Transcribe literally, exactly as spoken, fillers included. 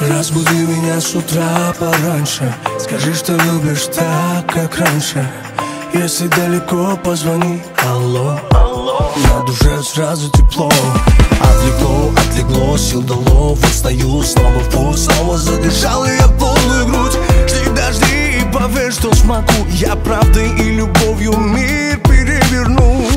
Разбуди меня с утра пораньше. Скажи, что любишь так, как раньше. Если далеко, позвони, алло, алло. На душе сразу тепло. Отвлекло, отлегло, сил дало. Вот стою, снова в путь, снова задышал и я полную грудь. Жди, дожди и поверь, что смогу я правдой и любовью мир переверну.